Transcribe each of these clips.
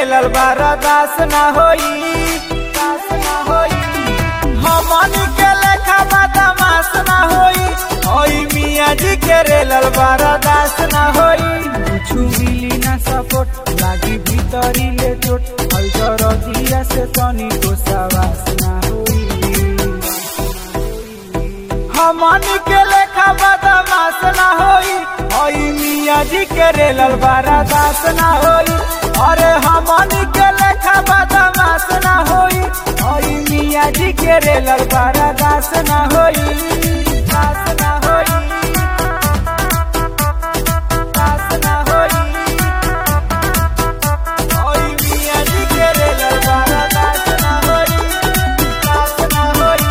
रेलल बर्दास ना होई, हमनी के लेखा बदमाश ना होई, ओई मियाँ जी के रेलल बर्दास ना होई। कुछु मिली ना सपोर्ट लागी भीतरी ले चोट, हई दरदिया से तनी को सवास ना होई। हमनी के लेखा बदमाश ना होई, ओई मियाँ जी के रेलल बर्दास ना होई। अरे हमनी के लेखा बदमाश ना होई, ओई मियाँ जी के रेलल बर्दास ना होई, दास ना होई, दास ना होई। ओई मियाँ जी के रेलल बर्दास ना होई, दास ना होई।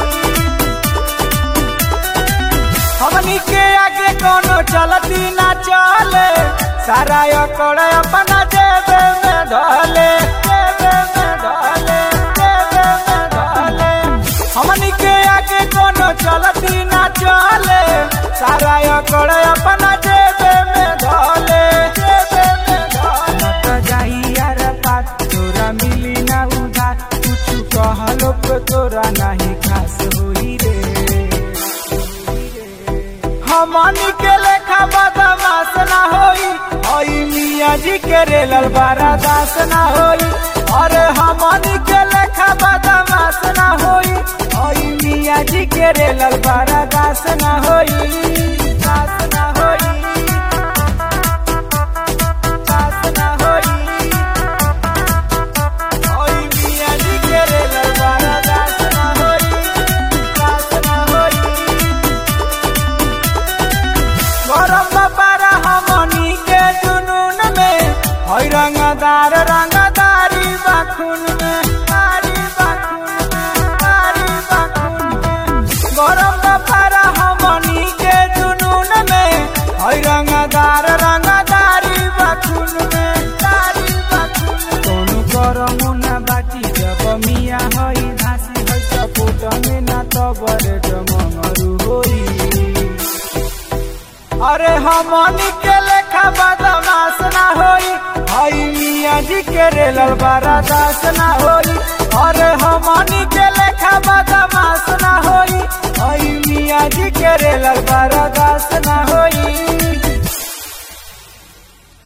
हमनी के आगे कोनो चलती ना चले, सारा अकड़ अपना जेबे में ढले, जेबे में ढले, जेबे में ढले। हमनी के आगे कोनो चलती ना चले, सारा अकड़ अपना जेबे में ढले, जेबे में ढले। न जाई यार बात तोरा मिली ना उधार, कुछ कहलो पे तोरा नहीं खास होई रे। हमनी के लेखा बदमाश ना होई, ओई मियाँ जी के रेलल बर्दास ना होई। अरे हमनी के लेखा बदमाश ना होई, ओई मियाँ जी के रेलल बर्दास ना होई, दास ना होई, दास ना होई। ओई मियाँ जी के रेलल बर्दास ना होई, दास ना होई। गरम बापारा हमनी के जुनून में, हई रंगदार रंगदारी बाखुन में, तारी बाखुन में, तारी बाखुन में। गरम बापारा हमनी के जुनून में, हई रंगदार रंगदारी बाखुन में, तारी बाखुन में। कोनो गरम ना बाटी जब मियाँ हई धासी, हई सपोर्ट में ना तबरे जमंगरू होई। अरे हमनी के लेखा बदमाश ना होई, हई मियाँ जी के रेलल बर्दास ना होई। अरे हमनी के लेखा बदमाश ना होई, हई मियाँ जी के रेलल बर्दास ना